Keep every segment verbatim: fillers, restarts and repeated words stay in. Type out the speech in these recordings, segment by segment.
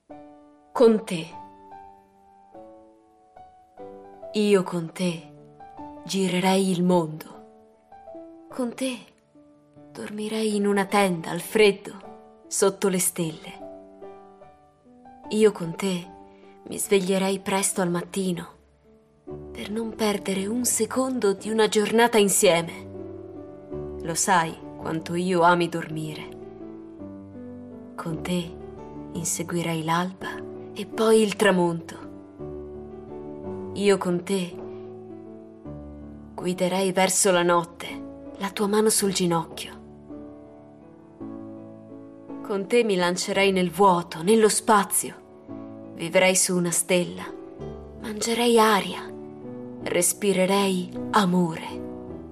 Con te. Io con te girerei il mondo. Con te dormirei in una tenda al freddo, sotto le stelle. Io con te mi sveglierei presto al mattino per non perdere un secondo di una giornata insieme. Lo sai quanto io ami dormire. Con te inseguirei l'alba e poi il tramonto. Io con te guiderei verso la notte, la tua mano sul ginocchio. Con te mi lancerei nel vuoto, nello spazio. Vivrei su una stella, mangerei aria, respirerei amore.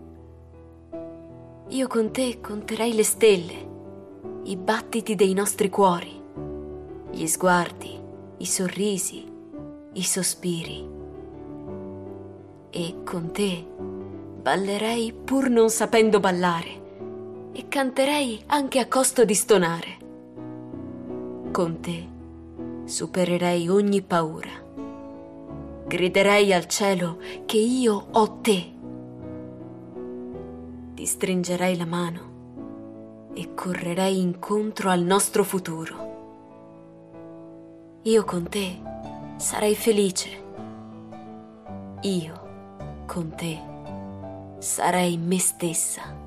Io con te conterei le stelle, i battiti dei nostri cuori, gli sguardi, i sorrisi, i sospiri. E con te ballerei pur non sapendo ballare e canterei anche a costo di stonare. Con te supererei ogni paura. Griderei al cielo che io ho te. Ti stringerei la mano e correrei incontro al nostro futuro. Io con te sarei felice. Io con te sarei me stessa.